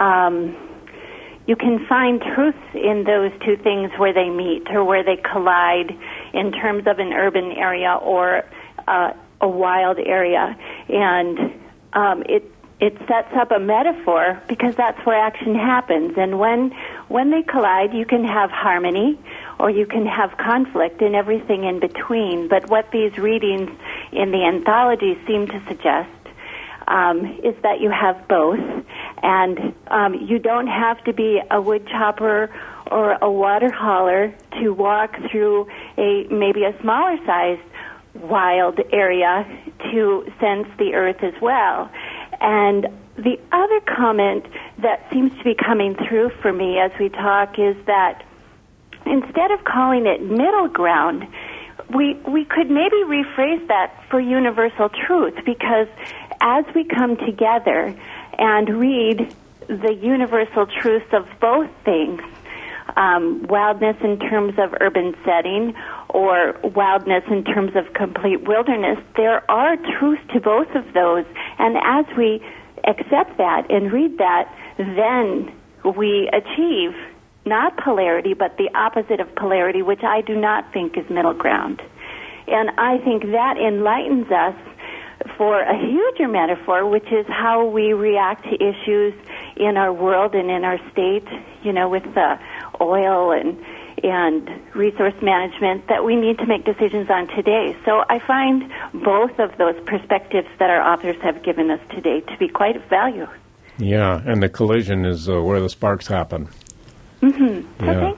Speaker 9: you can find truth in those two things where they meet or where they collide in terms of an urban area or a wild area. And it sets up a metaphor because that's where action happens. And when they collide, you can have harmony or you can have conflict and everything in between. But what these readings in the anthology seem to suggest is that you have both. And you don't have to be a wood chopper or a water hauler to walk through maybe a smaller sized wild area to sense the earth as well. And the other comment that seems to be coming through for me as we talk is that instead of calling it middle ground, we could maybe rephrase that for universal truth, because as we come together and read the universal truths of both things, wildness in terms of urban setting or wildness in terms of complete wilderness, there are truths to both of those. And as we accept that and read that, then we achieve not polarity, but the opposite of polarity, which I do not think is middle ground. And I think that enlightens us for a huger metaphor, which is how we react to issues in our world and in our state, with the oil and resource management that we need to make decisions on today. So I find both of those perspectives that our authors have given us today to be quite of value.
Speaker 1: Yeah, and the collision is where the sparks happen.
Speaker 9: Mm-hmm. So thank you.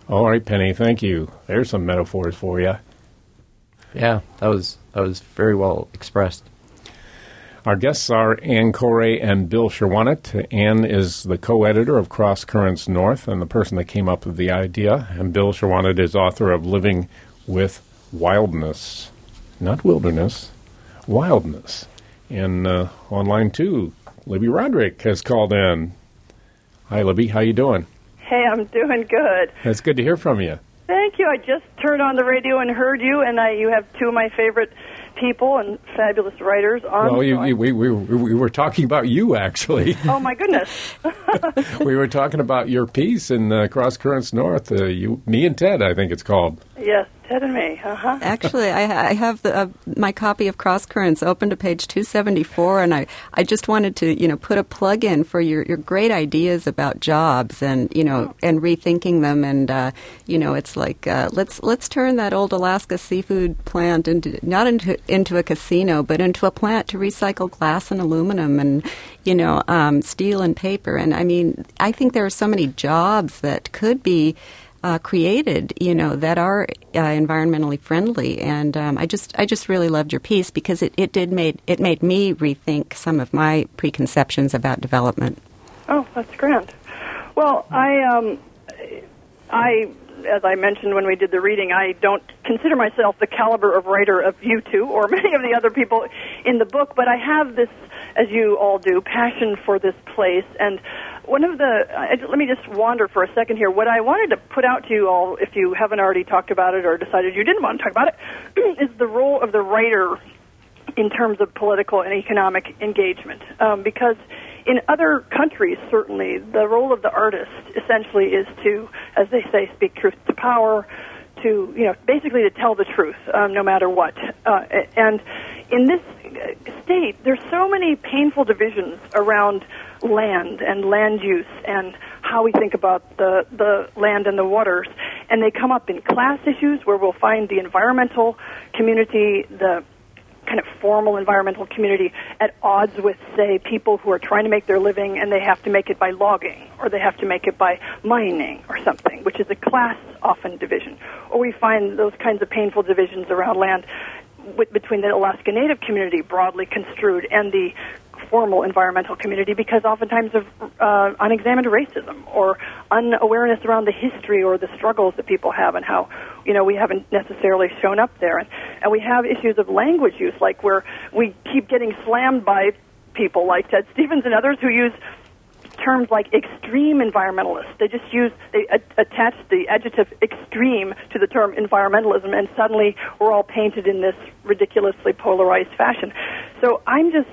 Speaker 1: All right, Penny, thank you. There's some metaphors for you.
Speaker 5: Yeah, that was very well expressed.
Speaker 1: Our guests are Ann Corey and Bill Sherwonet. Ann is the co-editor of Cross Currents North and the person that came up with the idea. And Bill Sherwonet is author of Living with Wildness. Not wilderness, wildness. And online, too, Libby Roderick has called in. Hi, Libby. How you doing?
Speaker 10: Hey, I'm doing good.
Speaker 1: That's good to hear from you.
Speaker 10: Thank you. I just turned on the radio and heard you, and you have two of my favorite people and fabulous writers on.
Speaker 1: Well, we were talking about you, actually.
Speaker 10: Oh, my goodness.
Speaker 1: We were talking about your piece in Cross Currents North, Me and Ted, I think it's called.
Speaker 10: Yes, Ted and me. Uh-huh.
Speaker 4: Actually, I have my copy of Cross Currents open to page 274, and I just wanted to, put a plug in for your great ideas about jobs and, and rethinking them. And, it's like, let's turn that old Alaska seafood plant into a casino, but into a plant to recycle glass and aluminum and, steel and paper. And, I think there are so many jobs that could be created, that are environmentally friendly, and I just really loved your piece because it made me rethink some of my preconceptions about development.
Speaker 10: Oh, that's grand. Well, I as I mentioned when we did the reading, I don't consider myself the caliber of writer of you two or many of the other people in the book, but I have this, as you all do, passion for this place. And one of let me just wander for a second here. What I wanted to put out to you all, if you haven't already talked about it or decided you didn't want to talk about it, is the role of the writer in terms of political and economic engagement. Because in other countries, certainly, the role of the artist essentially is to, as they say, speak truth to power, to, basically to tell the truth, no matter what. And in this state, there's so many painful divisions around land and land use and how we think about the land and the waters. And they come up in class issues where we'll find the environmental community, the kind of formal environmental community, at odds with, say, people who are trying to make their living and they have to make it by logging or they have to make it by mining or something, which is a class often division. Or we find those kinds of painful divisions around land between the Alaska Native community, broadly construed, and the formal environmental community, because oftentimes of unexamined racism or unawareness around the history or the struggles that people have and how, we haven't necessarily shown up there. And we have issues of language use, like where we keep getting slammed by people like Ted Stevens and others who use terms like extreme environmentalists. They attach the adjective extreme to the term environmentalism, and suddenly we're all painted in this ridiculously polarized fashion. So I'm just,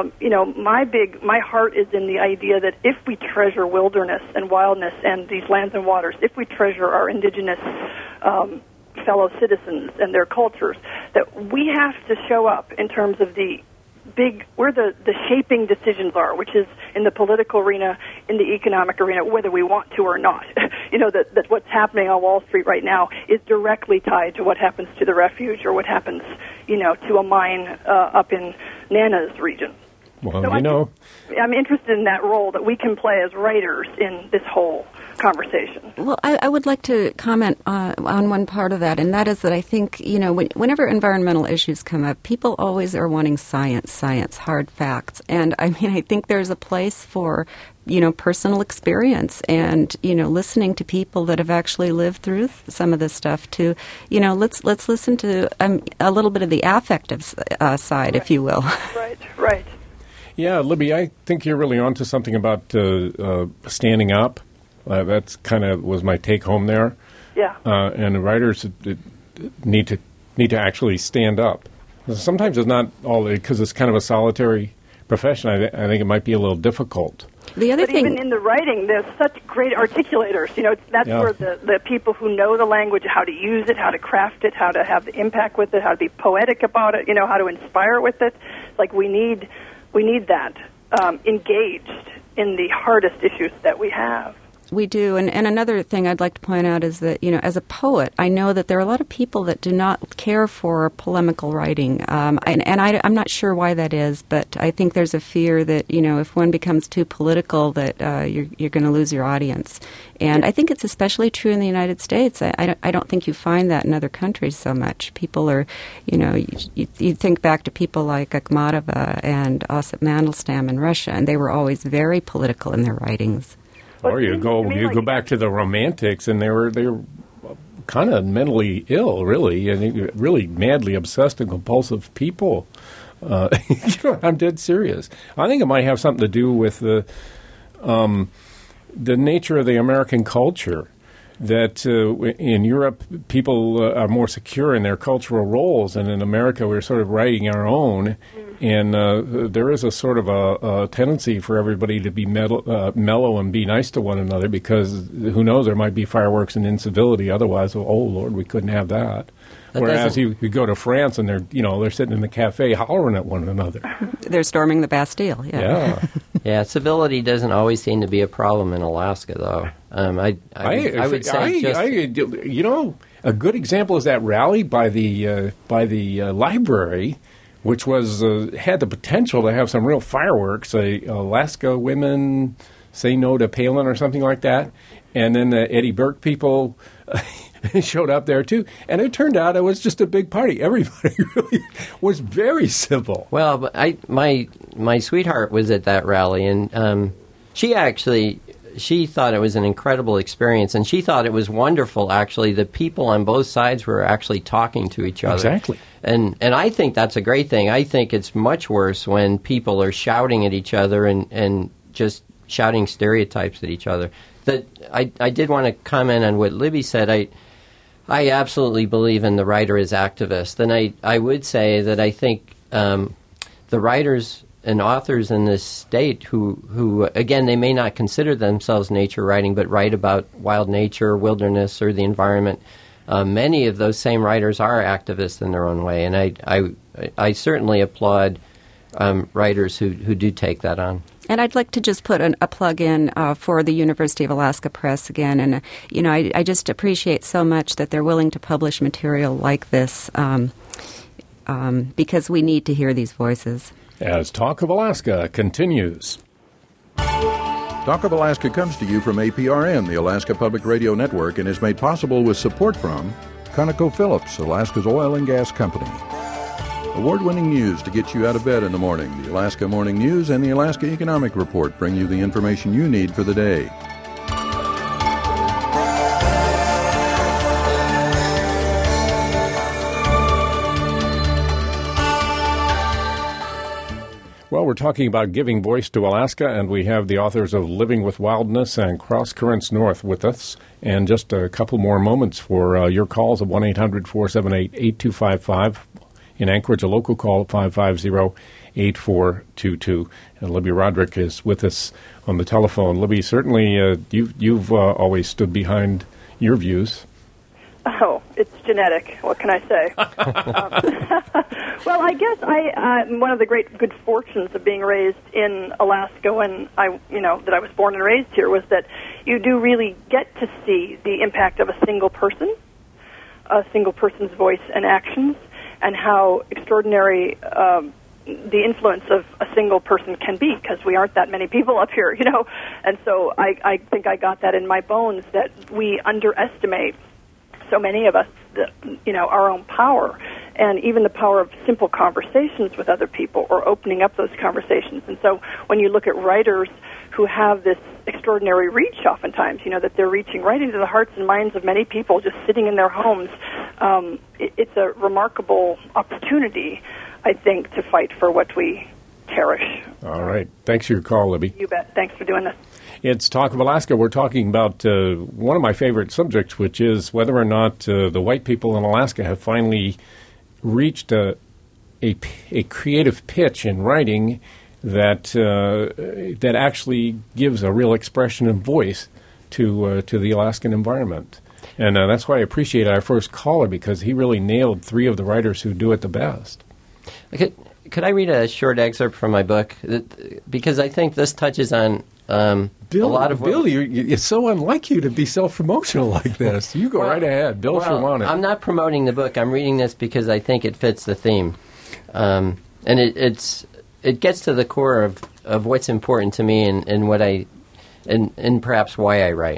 Speaker 10: my heart is in the idea that if we treasure wilderness and wildness and these lands and waters, if we treasure our indigenous fellow citizens and their cultures, that we have to show up in terms of where the shaping decisions are, which is in the political arena, in the economic arena, whether we want to or not. That what's happening on Wall Street right now is directly tied to what happens to the refuge or what happens, to a mine up in Nana's region.
Speaker 1: Well,
Speaker 10: so I'm interested in that role that we can play as writers in this whole conversation.
Speaker 4: Well, I would like to comment on one part of that, and that is that I think, whenever environmental issues come up, people always are wanting science, hard facts. And, I think there's a place for, personal experience and, listening to people that have actually lived through some of this stuff to, let's listen to a little bit of the affective side, if you will.
Speaker 10: Right.
Speaker 1: Yeah, Libby, I think you're really onto something about standing up. That's kind of was my take home there.
Speaker 10: Yeah.
Speaker 1: And the writers need to actually stand up. Sometimes it's not all because it's kind of a solitary profession. I think it might be a little difficult.
Speaker 10: Even in the writing, there's such great articulators. That's where the people who know the language, how to use it, how to craft it, how to have the impact with it, how to be poetic about it, how to inspire with it. Like we need that engaged in the hardest issues that we have.
Speaker 4: We do, and another thing I'd like to point out is that, as a poet, I know that there are a lot of people that do not care for polemical writing, and I'm not sure why that is, but I think there's a fear that, if one becomes too political, that you're going to lose your audience. And I think it's especially true in the United States. I don't think you find that in other countries so much. People are, you think back to people like Akhmatova and Osip Mandelstam in Russia, and they were always very political in their writings.
Speaker 1: Or you go back to the Romantics, and they were kind of mentally ill, really, and really madly obsessed and compulsive people. I'm dead serious. I think it might have something to do with the nature of the American culture. That in Europe, people are more secure in their cultural roles, and in America, we're sort of writing our own. And there is a sort of a tendency for everybody to be mellow and be nice to one another, because who knows, there might be fireworks and incivility. Otherwise, oh Lord, we couldn't have that. Whereas you go to France and they're sitting in the cafe hollering at one another.
Speaker 4: They're storming the Bastille.
Speaker 1: Yeah.
Speaker 5: Yeah, civility doesn't always seem to be a problem in Alaska, though. I would say a good example is that rally by the library, which was had the potential to have some real fireworks. Alaska women say no to Palin or something like that, and then the Eddie Burke people showed up there too, and it turned out it was just a big party. Everybody really was very civil. Well, but my sweetheart was at that rally, and she thought it was an incredible experience, and she thought it was wonderful, actually, that people on both sides were actually talking to each other.
Speaker 1: Exactly.
Speaker 5: And I think that's a great thing. I think it's much worse when people are shouting at each other and just shouting stereotypes at each other. That I did want to comment on what Libby said. I absolutely believe in the writer as activist, and I would say that I think the writers and authors in this state who again, they may not consider themselves nature writing, but write about wild nature, wilderness, or the environment. Many of those same writers are activists in their own way, and I certainly applaud writers who do take that on.
Speaker 4: And I'd like to just put a plug in for the University of Alaska Press again. And, I just appreciate so much that they're willing to publish material like this because we need to hear these voices.
Speaker 1: As Talk of Alaska continues.
Speaker 2: Talk of Alaska comes to you from APRN, the Alaska Public Radio Network, and is made possible with support from ConocoPhillips, Alaska's oil and gas company. Award-winning news to get you out of bed in the morning. The Alaska Morning News and the Alaska Economic Report bring you the information you need for the day.
Speaker 1: Well, we're talking about giving voice to Alaska, and we have the authors of Living with Wildness and Cross Currents North with us. And just a couple more moments for your calls at 1-800-478-8255. In Anchorage, a local call at 550-8422. And Libby Roderick is with us on the telephone. Libby, certainly you've always stood behind your views.
Speaker 10: Oh, it's genetic. What can I say? Well, I guess one of the great good fortunes of being raised in Alaska when that I was born and raised here was that you do really get to see the impact of a single person's voice and actions, and how extraordinary the influence of a single person can be, because we aren't that many people up here, And so I think I got that in my bones, that we underestimate, so many of us, our own power, and even the power of simple conversations with other people or opening up those conversations. And so when you look at writers who have this extraordinary reach oftentimes, that they're reaching right into the hearts and minds of many people just sitting in their homes, it's a remarkable opportunity, I think, to fight for what we cherish.
Speaker 1: All right. Thanks for your call, Libby.
Speaker 10: You bet. Thanks for doing this.
Speaker 1: It's Talk of Alaska. We're talking about one of my favorite subjects, which is whether or not the white people in Alaska have finally reached a creative pitch in writing that actually gives a real expression and voice to the Alaskan environment. And that's why I appreciate our first caller, because he really nailed three of the writers who do it the best.
Speaker 5: Could I read a short excerpt from my book? Because I think this touches on
Speaker 1: Bill,
Speaker 5: a lot of
Speaker 1: Bill, it's so unlike you to be self-promotional like this. You go right ahead. Bill Sherwanek.
Speaker 5: I'm not promoting the book. I'm reading this because I think it fits the theme. And it gets to the core of what's important to me and what and perhaps why I write.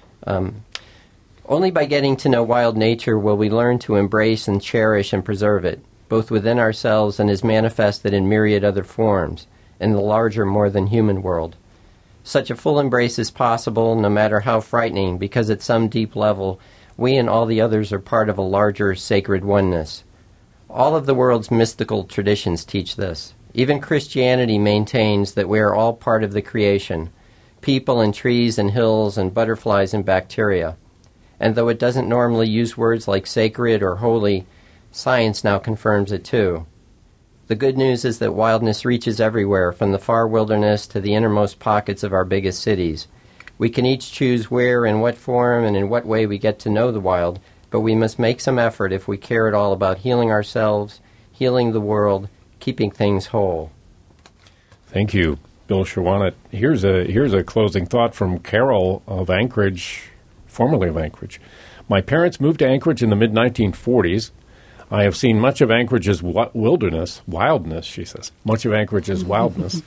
Speaker 5: Only by getting to know wild nature will we learn to embrace and cherish and preserve it, both within ourselves and as manifested in myriad other forms in the larger, more than human world. Such a full embrace is possible, no matter how frightening, because at some deep level, we and all the others are part of a larger, sacred oneness. All of the world's mystical traditions teach this. Even Christianity maintains that we are all part of the creation, people and trees and hills and butterflies and bacteria. And though it doesn't normally use words like sacred or holy, science now confirms it too. The good news is that wildness reaches everywhere, from the far wilderness to the innermost pockets of our biggest cities. We can each choose where, in what form, and in what way we get to know the wild, but we must make some effort if we care at all about healing ourselves, healing the world, keeping things whole.
Speaker 1: Thank you, Bill Sherwanek. Here's a closing thought from Carol of Anchorage, formerly of Anchorage. My parents moved to Anchorage in the mid-1940s. I have seen much of Anchorage's wildness, she says, much of Anchorage's wildness,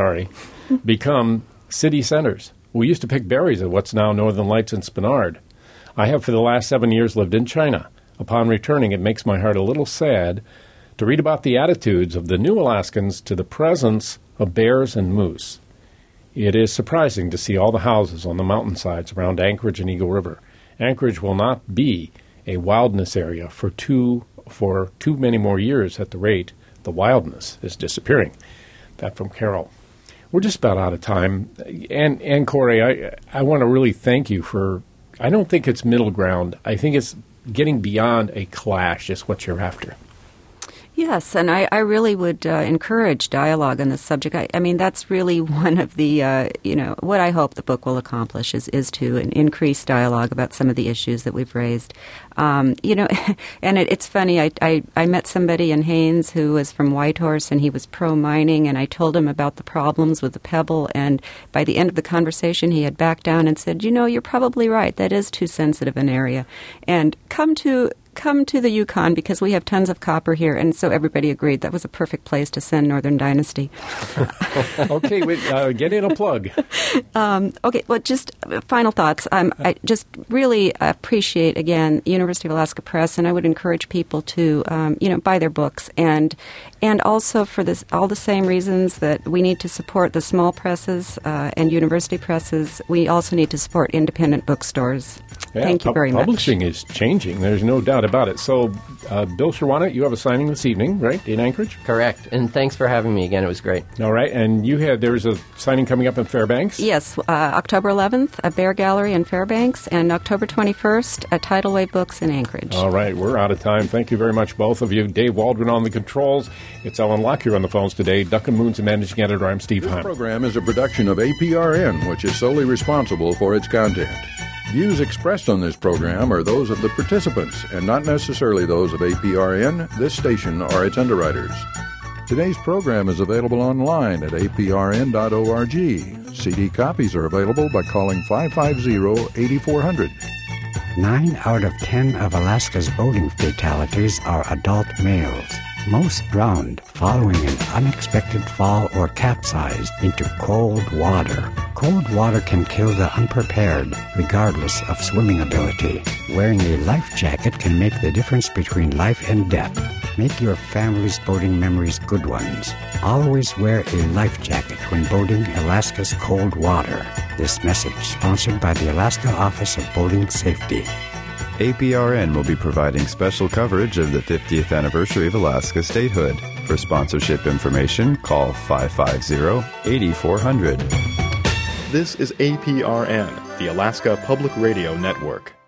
Speaker 1: become city centers. We used to pick berries at what's now Northern Lights and Spenard. I have for the last 7 years lived in China. Upon returning, it makes my heart a little sad to read about the attitudes of the new Alaskans to the presence of bears and moose. It is surprising to see all the houses on the mountainsides around Anchorage and Eagle River. Anchorage will not be a wildness area for too many more years at the rate the wildness is disappearing. That from Carol. We're just about out of time. And Corey, I want to really thank you for, I don't think it's middle ground. I think it's getting beyond a clash is what you're after.
Speaker 4: Yes, and I really would encourage dialogue on this subject. I mean, that's really one of the, what I hope the book will accomplish is to increase dialogue about some of the issues that we've raised. And it's funny, I met somebody in Haines who was from Whitehorse, and he was pro-mining, and I told him about the problems with the pebble, and by the end of the conversation, he had backed down and said, you're probably right, that is too sensitive an area. And come to the Yukon because we have tons of copper here, and so everybody agreed that was a perfect place to send Northern Dynasty.
Speaker 1: Okay, get in a plug.
Speaker 4: Okay, well, just final thoughts. I just really appreciate, again, University of Alaska Press, and I would encourage people to, buy their books, and also for all the same reasons that we need to support the small presses and university presses, we also need to support independent bookstores.
Speaker 1: Yeah,
Speaker 4: Thank you very much.
Speaker 1: Publishing is changing. There's no doubt about it. So, Bill Sherwanek, you have a signing this evening, right, in Anchorage?
Speaker 5: Correct. And thanks for having me again. It was great.
Speaker 1: All right. And there's a signing coming up in Fairbanks?
Speaker 4: Yes. October 11th, at Bear Gallery in Fairbanks, and October 21st at Tidal Wave Books in Anchorage.
Speaker 1: All right. We're out of time. Thank you very much, both of you. Dave Waldron on the controls. It's Ellen Locke here on the phones today. Duncan Moon's the managing editor. I'm Steve Heim.
Speaker 2: This program is a production of APRN, which is solely responsible for its content. Views expressed on this program are those of the participants and not necessarily those of APRN, this station, or its underwriters. Today's program is available online at aprn.org. CD copies are available by calling 550-8400.
Speaker 11: 9 out of 10 of Alaska's boating fatalities are adult males. Most drowned following an unexpected fall or capsize into cold water. Cold water can kill the unprepared, regardless of swimming ability. Wearing a life jacket can make the difference between life and death. Make your family's boating memories good ones. Always wear a life jacket when boating Alaska's cold water. This message sponsored by the Alaska Office of Boating Safety.
Speaker 6: APRN will be providing special coverage of the 50th anniversary of Alaska statehood. For sponsorship information, call 550-8400.
Speaker 12: This is APRN, the Alaska Public Radio Network.